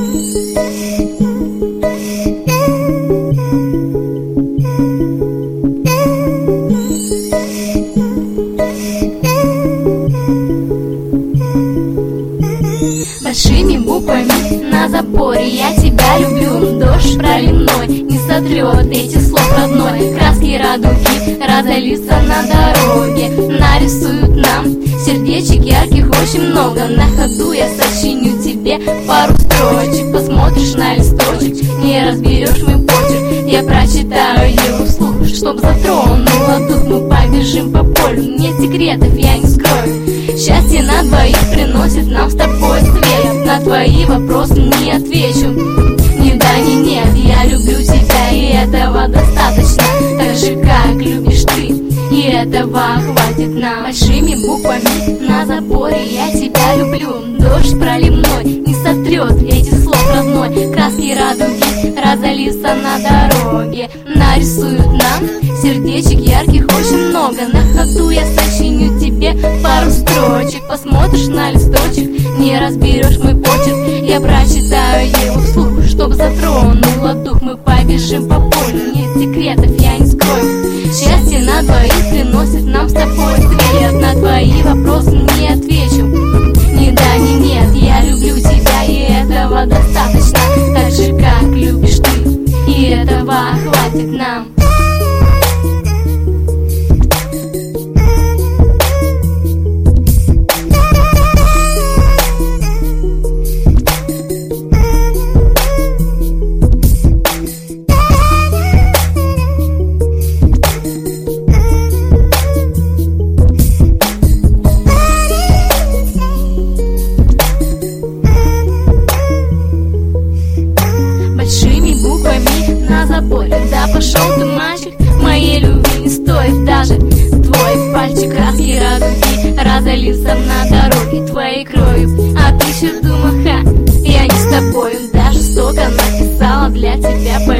Большими буквами на заборе я тебя люблю. Дождь проливной не сотрет эти слов родной. Краски радуги разольются на дороге, нарисуют нам сердечек ярких очень много. На ходу я сочиню тебе пару строчек. Посмотришь на листочек, не разберешь мой почерк. Я прочитаю его вслух, чтоб затронула дух. Мы побежим по полю, нет секретов я не скрою. Счастье на двоих приносит нам с тобой свет. На твои вопросы не отвечу ни да, ни нет. Я люблю тебя, и этого достаточно, так же, как любишь ты, и этого хватит нам. Большими буквами на заборе я тебя люблю. Дождь проливной не сотрет этих слов родной. Краски радуги разольются на дороге, нарисуют нам сердечек ярких очень много. На ходу я сочиню тебе пару строчек. Посмотришь на листочек, не разберешь мой почерк. Я прочитаю его вслух, чтоб затронула дух. Мы побежим по полю, нет секретов я не скрою. Счастье на двоих приносит нам с тобой свет. На твои вопросы не отвечу ни да, ни нет. Я люблю тебя, и этого достаточно, так же, как любишь ты, и этого хватит нам. Большими буквами на заборе. Да пошел ты, мальчик, моей любви не стоит даже твой пальчик. Краски радуги разольются на дороге твоей кровью. А ты еще думал, ха, я не с тобою. Даже столько написала для тебя